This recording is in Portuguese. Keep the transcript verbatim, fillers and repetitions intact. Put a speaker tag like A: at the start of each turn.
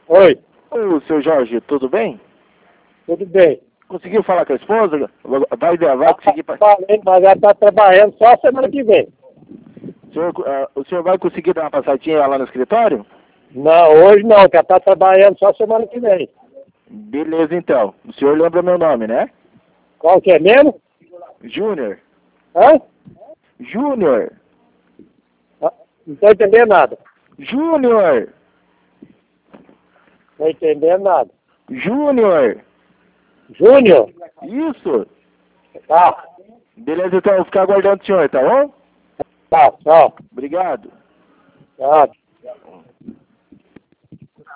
A: Oi,
B: Ô, seu Jorge, tudo bem?
A: tudo bem.
B: Conseguiu falar com a esposa? Vai, vai conseguir... pa-
A: Falei, mas ela está trabalhando só semana que vem.
B: O senhor, ah, o senhor vai conseguir dar uma passadinha lá no escritório?
A: Não, hoje não, que ela está trabalhando só semana que vem.
B: Beleza, então. O senhor lembra meu nome, né?
A: Qual que é mesmo?
B: Júnior.
A: Hã?
B: Júnior.
A: Ah, não estou entendendo nada.
B: Júnior.
A: Não estou entendendo nada.
B: Júnior.
A: Júnior?
B: Isso.
A: Tá,
B: Beleza, então. Eu vou ficar aguardando o senhor, tá bom?
A: tá, tchau.
B: Obrigado.
A: Tchau.